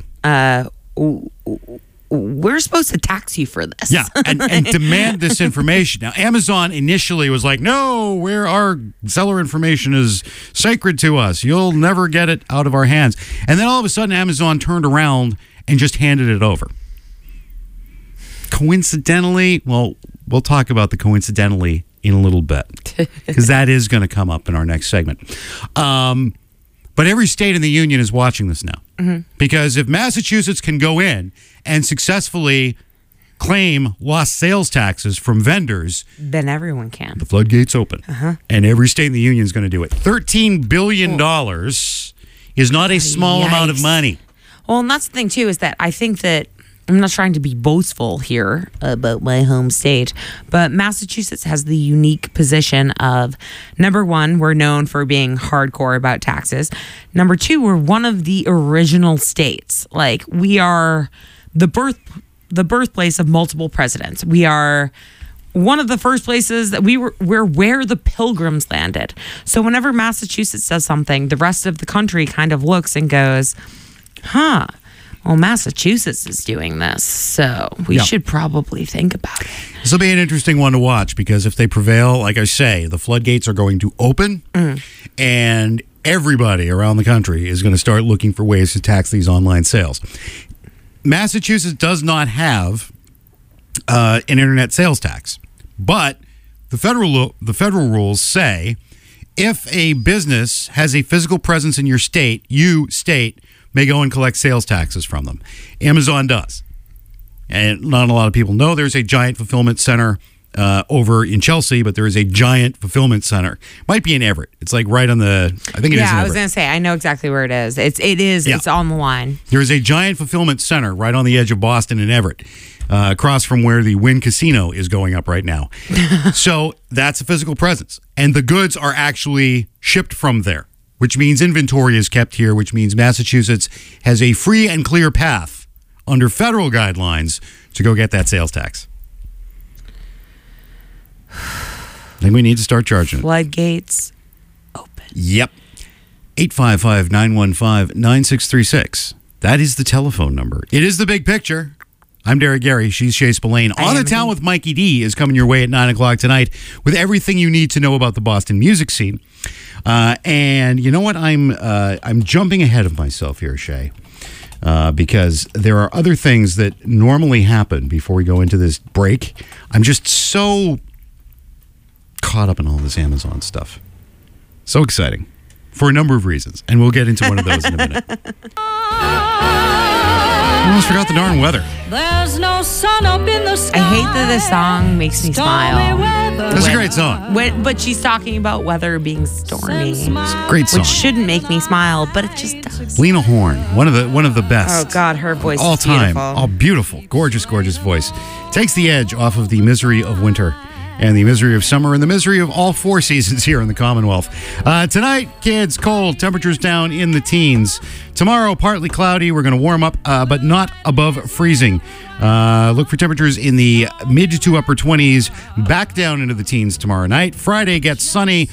We're supposed to tax you for this. Yeah, and demand this information. Now, Amazon initially was like, no, our seller information is sacred to us. You'll never get it out of our hands. And then all of a sudden, Amazon turned around and just handed it over. Coincidentally, well, we'll talk about the coincidentally in a little bit, because that is going to come up in our next segment. But every state in the union is watching this now. Mm-hmm. Because if Massachusetts can go in and successfully claim lost sales taxes from vendors, then everyone can. The floodgates open. And every state in the union is going to do it. $13 billion is not a small amount of money. Well, and that's the thing, too, is that I think that I'm not trying to be boastful here about my home state, but Massachusetts has the unique position of, number one, we're known for being hardcore about taxes. Number two, we're one of the original states. Like, we are the birthplace of multiple presidents. We are one of the first places that we're where the Pilgrims landed. So whenever Massachusetts does something, the rest of the country kind of looks and goes, huh, well, Massachusetts is doing this, so we should probably think about it. This will be an interesting one to watch, because if they prevail, like I say, the floodgates are going to open, and everybody around the country is going to start looking for ways to tax these online sales. Massachusetts does not have an internet sales tax, but the federal rules say if a business has a physical presence in your state, you, state, may go and collect sales taxes from them. Amazon does. And not a lot of people know there's a giant fulfillment center over in Chelsea, but there is a giant fulfillment center. Might be in Everett. It's like right on the, I think it is in Everett. Yeah, I was going to say, I know exactly where it is. It's on the line. There is a giant fulfillment center right on the edge of Boston and Everett, across from where the Wynn Casino is going up right now. So that's a physical presence. And the goods are actually shipped from there, which means inventory is kept here, which means Massachusetts has a free and clear path under federal guidelines to go get that sales tax. I think we need to start charging it. Floodgates open. Yep. 855-915-9636. That is the telephone number. It is the big picture. I'm Derek Gary. She's Shay Spillane. On the Town with Mikey D is coming your way at 9 o'clock tonight with everything you need to know about the Boston music scene. And you know what? I'm jumping ahead of myself here, Shay, because there are other things that normally happen before we go into this break. I'm just so caught up in all this Amazon stuff. So exciting for a number of reasons. And we'll get into one of those in a minute. I almost forgot the darn weather. There's no sun up in the sky. I hate that this song makes me smile. That's a great song. But she's talking about weather being stormy. It's a great song. Which shouldn't make me smile, but it just does. Lena Horne, one of the best. Oh God, her voice all is time. beautiful. Oh, beautiful, gorgeous voice. Takes the edge off of the misery of winter and the misery of summer and the misery of all four seasons here in the Commonwealth. Tonight, kids, cold, temperatures down in the teens. Tomorrow, partly cloudy. We're going to warm up, but not above freezing. Look for temperatures in the mid to upper 20s, back down into the teens tomorrow night. Friday gets sunny.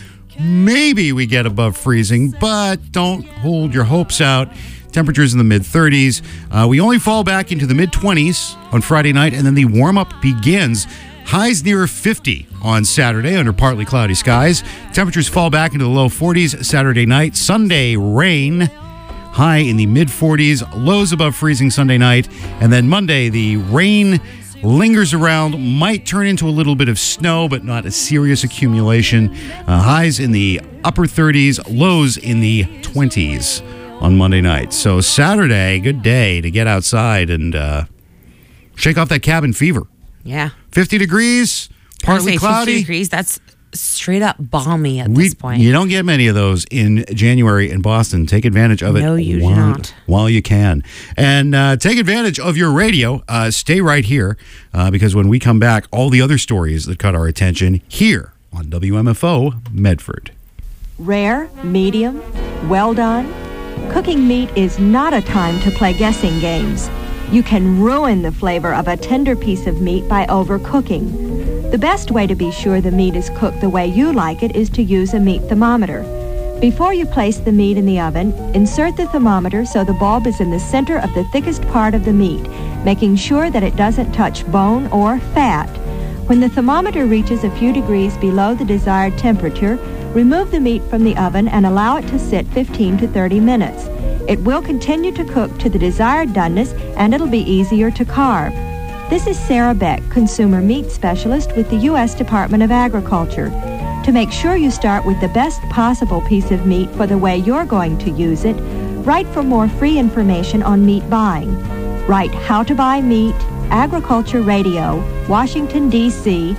Maybe we get above freezing, but don't hold your hopes out. Temperatures in the mid-30s. We only fall back into the mid-20s on Friday night, and then the warm-up begins. Highs near 50 on Saturday under partly cloudy skies. Temperatures fall back into the low 40s Saturday night. Sunday, rain. High in the mid-40s. Lows above freezing Sunday night. And then Monday, the rain lingers around. Might turn into a little bit of snow, but not a serious accumulation. Highs in the upper 30s. Lows in the 20s on Monday night. So Saturday, good day to get outside and shake off that cabin fever. Yeah. 50 degrees, partly cloudy. 50 degrees, that's straight up balmy at this point. You don't get many of those in January in Boston. Take advantage of it. No, you do not. While you can. And take advantage of your radio. Stay right here because when we come back, all the other stories that caught our attention here on WMFO Medford. Rare, medium, well done. Cooking meat is not a time to play guessing games. You can ruin the flavor of a tender piece of meat by overcooking. The best way to be sure the meat is cooked the way you like it is to use a meat thermometer. Before you place the meat in the oven, insert the thermometer so the bulb is in the center of the thickest part of the meat, making sure that it doesn't touch bone or fat. When the thermometer reaches a few degrees below the desired temperature, remove the meat from the oven and allow it to sit 15 to 30 minutes. It will continue to cook to the desired doneness, and it'll be easier to carve. This is Sarah Beck, Consumer Meat Specialist with the U.S. Department of Agriculture. To make sure you start with the best possible piece of meat for the way you're going to use it, write for more free information on meat buying. Write How to Buy Meat, Agriculture Radio, Washington, D.C.,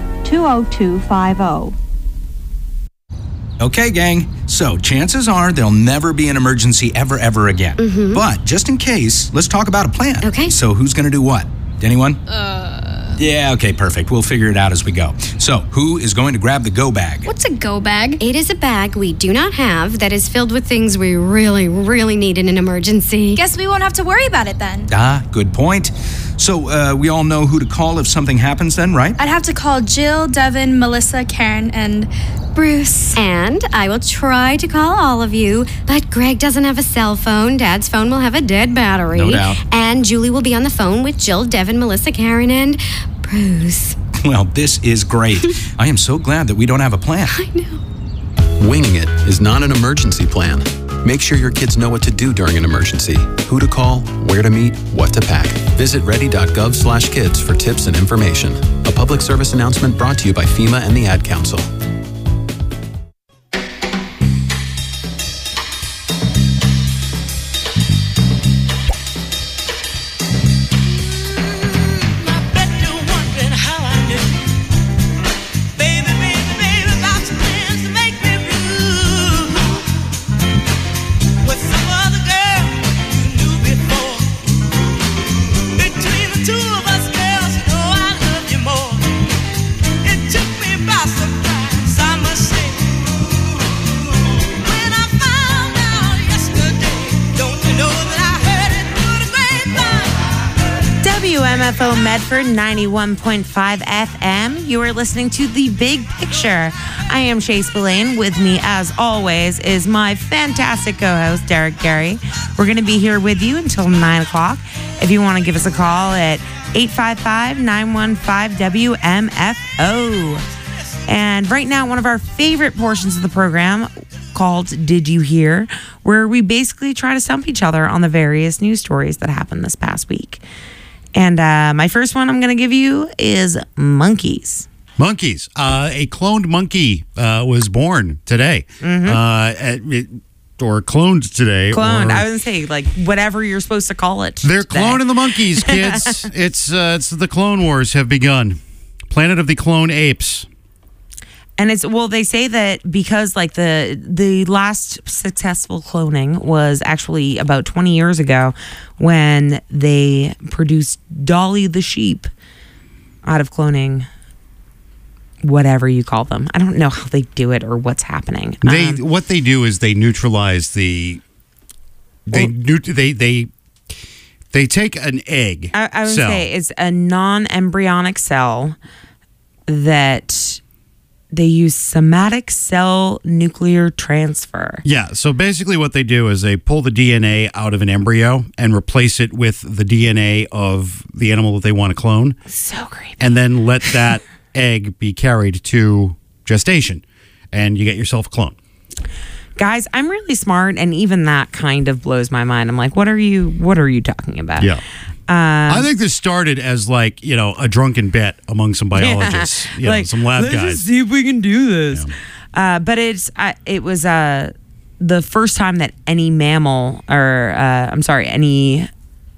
20250. Okay, gang, so chances are there'll never be an emergency ever again. But just in case, let's talk about a plan. Okay. So who's going to do what? Anyone? Yeah, okay, perfect. We'll figure it out as we go. So, who is going to grab the go bag? What's a go bag? It is a bag we do not have that is filled with things we really, really need in an emergency. Guess we won't have to worry about it then. Ah, good point. So, we all know who to call if something happens then, right? I'd have to call Jill, Devin, Melissa, Karen, and Bruce. And I will try to call all of you, but Greg doesn't have a cell phone. Dad's phone will have a dead battery. No doubt. And Julie will be on the phone with Jill, Devin, Melissa, Karen, and Bruce. Well, this is great. I am so glad that we don't have a plan. I know. Winging it is not an emergency plan. Make sure your kids know what to do during an emergency, who to call, where to meet, what to pack. Visit ready.gov/kids for tips and information. A public service announcement brought to you by FEMA and the Ad Council. WMFO Medford 91.5 FM. You are listening to The Big Picture. I am Shay Spillane. With me, as always, is my fantastic co-host, Derek Gary. We're going to be here with you until 9 o'clock. If you want to give us a call at 855-915-WMFO. And right now, one of our favorite portions of the program called Did You Hear? Where we basically try to stump each other on the various news stories that happened this past week. And my first one I'm going to give you is monkeys. Monkeys. A cloned monkey was born today. Or cloned today. Cloned. Or, I was going to say, like, whatever you're supposed to call it. They're today. cloning the monkeys, kids. It's the Clone Wars have begun. Planet of the Clone Apes. And it's, well, they say that because like the last successful cloning was actually about 20 years ago when they produced Dolly the sheep out of cloning whatever you call them. I don't know how they do it or what's happening. What they do is they neutralize the they take an egg. I would cell. say it's a non-embryonic cell that they use somatic cell nuclear transfer. Yeah, so basically what they do is they pull the DNA out of an embryo and replace it with the DNA of the animal that they want to clone. So creepy. And then let that egg be carried to gestation, and you get yourself a clone. Guys, I'm really smart, and even that kind of blows my mind. I'm like, what are you talking about? Yeah. I think this started as like, a drunken bet among some biologists, some lab let's guys. Just see if we can do this. Yeah. But it was the first time that any mammal, or any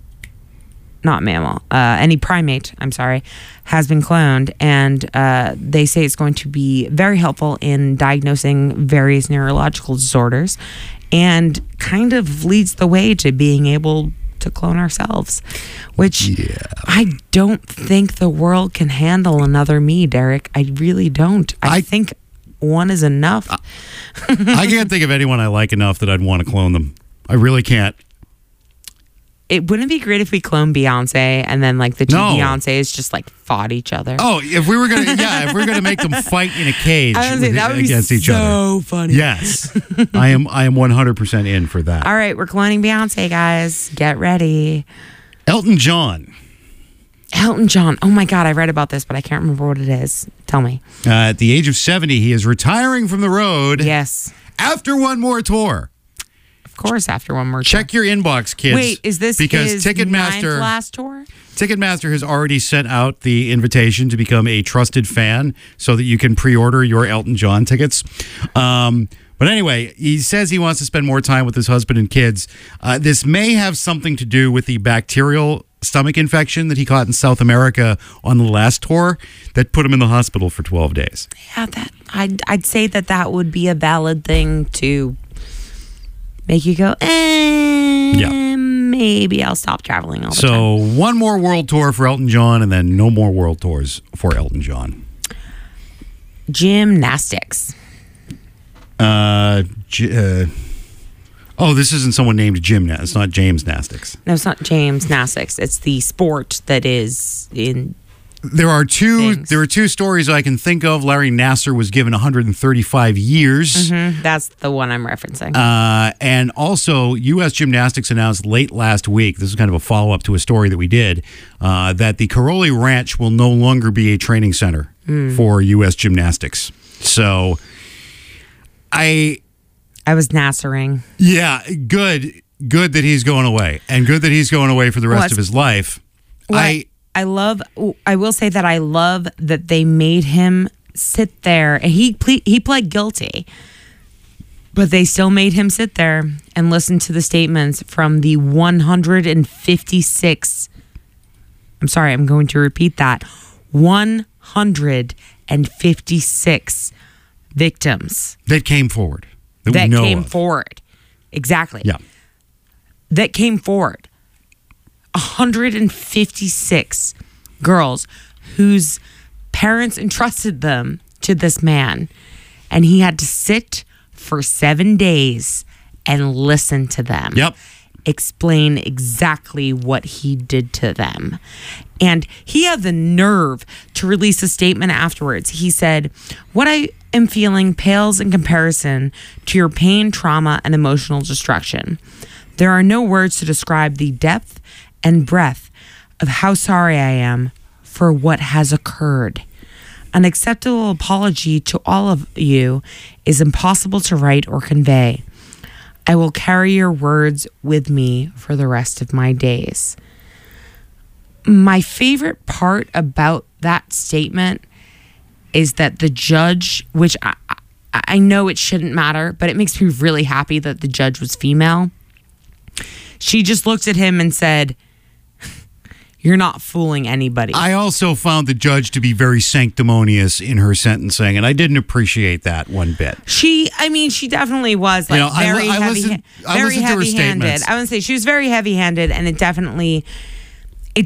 primate, has been cloned, and they say it's going to be very helpful in diagnosing various neurological disorders, and kind of leads the way to being able to clone ourselves, which I don't think the world can handle another me, Derek. I really don't. I think one is enough. I can't think of anyone I like enough that I'd want to clone them. I really can't. It wouldn't be great if we cloned Beyonce and then like the two Beyoncés just like fought each other. Oh, if we were gonna make them fight in a cage against each other. So funny. Yes, I am 100% in for that. All right, we're cloning Beyonce, guys. Get ready. Elton John. Oh my God, I read about this, but I can't remember what it is. Tell me. At the age of 70, he is retiring from the road. Yes. After one more tour. Of course, after one more tour. Check your inbox, kids. Wait, is this because his Ticketmaster last tour? Ticketmaster has already sent out the invitation to become a trusted fan so that you can pre-order your Elton John tickets. But anyway, he says he wants to spend more time with his husband and kids. This may have something to do with the bacterial stomach infection that he caught in South America on the last tour that put him in the hospital for 12 days. Yeah, I'd say that would be a valid thing to make you go, maybe I'll stop traveling all the time. So one more world tour for Elton John, and then no more world tours for Elton John. Gymnastics. This isn't someone named Jim. It's not James Nastics. No, it's not James Nastics. It's the sport that is in. There are two. Things. There are two stories I can think of. Larry Nassar was given 135 years. That's the one I'm referencing. And also, U.S. Gymnastics announced late last week, this is kind of a follow-up to a story that we did, that the Karoli Ranch will no longer be a training center for U.S. Gymnastics. So, I was Nassering. Yeah, good that he's going away, and good that he's going away for the rest of his life. I will say that I love that they made him sit there, and he pled guilty, but they still made him sit there and listen to the statements from the 156. I'm sorry, I'm going to repeat that. 156 victims that came forward. That came forward. Exactly. Yeah. That came forward. 156 girls whose parents entrusted them to this man, and he had to sit for 7 days and listen to them. Yep. Explain exactly what he did to them. And he had the nerve to release a statement afterwards. He said, "What I am feeling pales in comparison to your pain, trauma, and emotional destruction. There are no words to describe the depth and breadth of how sorry I am for what has occurred. An acceptable apology to all of you is impossible to write or convey. I will carry your words with me for the rest of my days." My favorite part about that statement is that the judge, which I know it shouldn't matter, but it makes me really happy that the judge was female. She just looked at him and said, "You're not fooling anybody." I also found the judge to be very sanctimonious in her sentencing, and I didn't appreciate that one bit. She definitely was like very heavy-handed. I would say she was very heavy-handed, and it definitely, a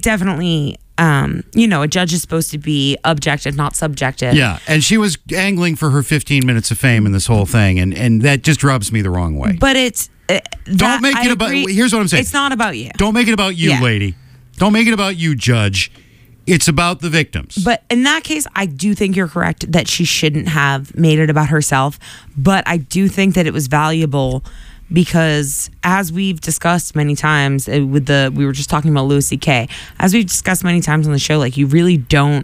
judge is supposed to be objective, not subjective. Yeah, and she was angling for her 15 minutes of fame in this whole thing, and that just rubs me the wrong way. But it's don't make it about. Here's what I'm saying. It's not about you. Don't make it about you, lady. Don't make it about you, judge. It's about the victims. But in that case, I do think you're correct that she shouldn't have made it about herself. But I do think that it was valuable because, as we've discussed many times, we were just talking about Louis C.K. As we've discussed many times on the show, like you really don't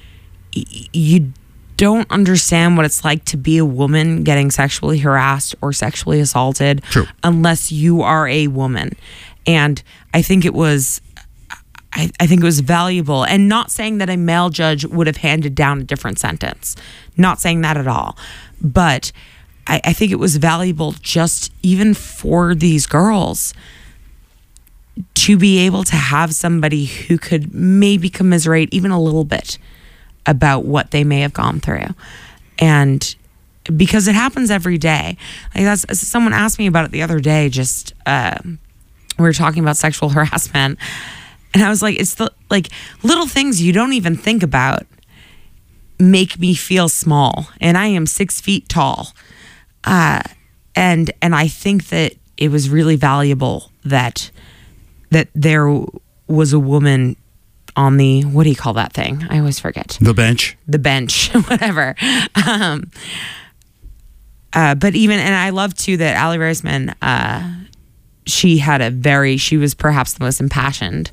understand what it's like to be a woman getting sexually harassed or sexually assaulted. True. Unless you are a woman. And I think it was valuable, and not saying that a male judge would have handed down a different sentence. Not saying that at all. But I think it was valuable just even for these girls to be able to have somebody who could maybe commiserate even a little bit about what they may have gone through. And because it happens every day. Like someone asked me about it the other day, just we were talking about sexual harassment. And I was like, it's the little things you don't even think about make me feel small. And I am 6 feet tall. And I think that it was really valuable that there was a woman on the, what do you call that thing? I always forget. The bench, whatever. But even, and I love too that Aly Raisman, she was perhaps the most impassioned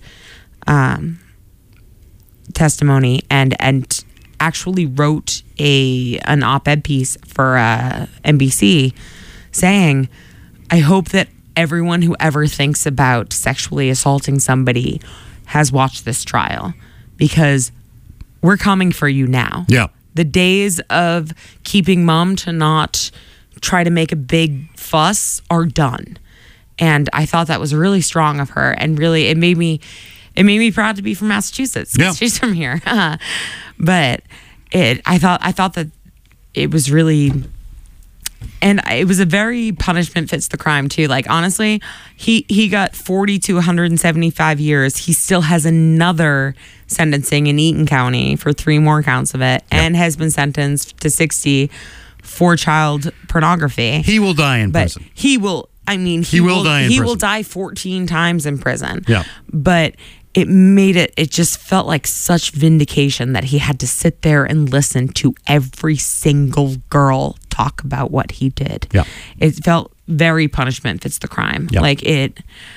testimony, and actually wrote an op-ed piece for NBC saying, "I hope that everyone who ever thinks about sexually assaulting somebody has watched this trial, because we're coming for you now." Yeah. The days of keeping mum to not try to make a big fuss are done. And I thought that was really strong of her, and really it made me proud to be from Massachusetts. Yeah. She's from here. But I thought that it was really And it was a very punishment fits the crime too. Like honestly, he got 40 to 175 years. He still has another sentencing in Eaton County for 3 more counts of it, and has been sentenced to 60 for child pornography. He will die in prison. He will. I mean, he will die in prison. He will die 14 times in prison. Yeah. But it just felt like such vindication that he had to sit there and listen to every single girl talk about what he did. Yeah. It felt very punishment fits the crime. Yeah. Like it.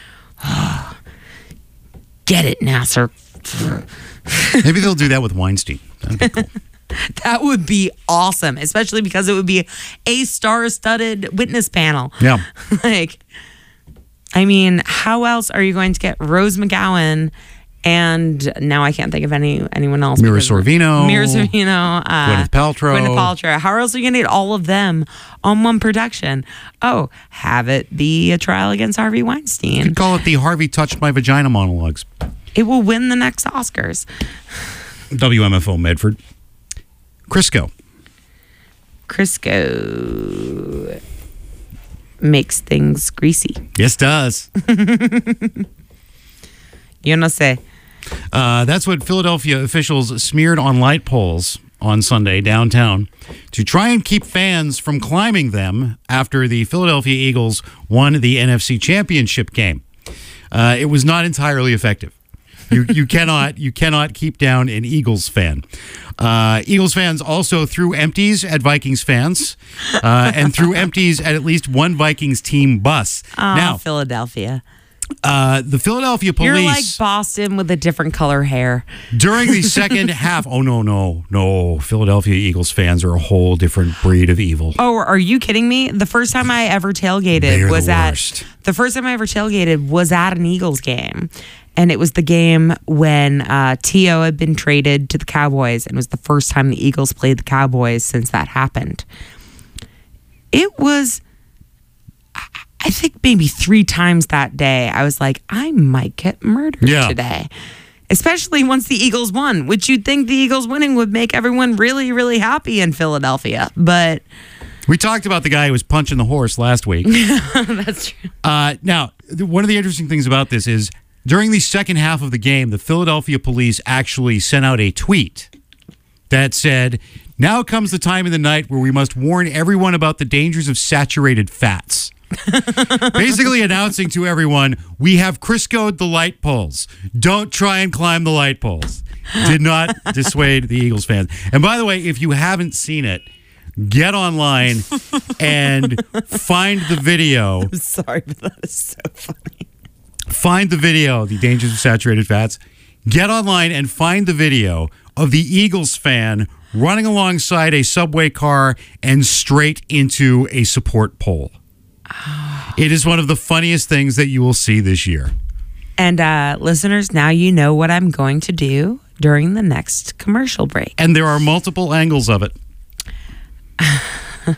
Get it, Nasser. Maybe they'll do that with Weinstein. That'd be cool. That would be awesome, especially because it would be a star-studded witness panel. Yeah. Like, I mean, how else are you going to get Rose McGowan and now I can't think of anyone else. Mira Sorvino. Gwyneth Paltrow. How else are you going to get all of them on one production? Oh, have it be a trial against Harvey Weinstein. You could call it the Harvey Touched My Vagina monologues. It will win the next Oscars. WMFO Medford. Crisco makes things greasy. Yes, does. You know, say. That's what Philadelphia officials smeared on light poles on Sunday downtown to try and keep fans from climbing them after the Philadelphia Eagles won the NFC Championship game. It was not entirely effective. You cannot keep down an Eagles fan. Eagles fans also threw empties at Vikings fans and threw empties at least one Vikings team bus. Now, Philadelphia. The Philadelphia police. You're like Boston with a different color hair. During the second half. Oh, no. Philadelphia Eagles fans are a whole different breed of evil. Oh, are you kidding me? The first time I ever tailgated was at an Eagles game. And it was the game when T.O. had been traded to the Cowboys, and it was the first time the Eagles played the Cowboys since that happened. It was, I think, maybe 3 times that day. I was like, I might get murdered today. Especially once the Eagles won, which you'd think the Eagles winning would make everyone really, really happy in Philadelphia. But we talked about the guy who was punching the horse last week. That's true. Now, one of the interesting things about this is, during the second half of the game, the Philadelphia police actually sent out a tweet that said, "Now comes the time of the night where we must warn everyone about the dangers of saturated fats." Basically announcing to everyone, we have Crisco'd the light poles. Don't try and climb the light poles. Did not dissuade the Eagles fans. And by the way, if you haven't seen it, get online and find the video. I'm sorry, but that is so funny. Find the video, The Dangers of Saturated Fats. Get online and find the video of the Eagles fan running alongside a subway car and straight into a support pole. It is one of the funniest things that you will see this year. And listeners, now you know what I'm going to do during the next commercial break. And there are multiple angles of it.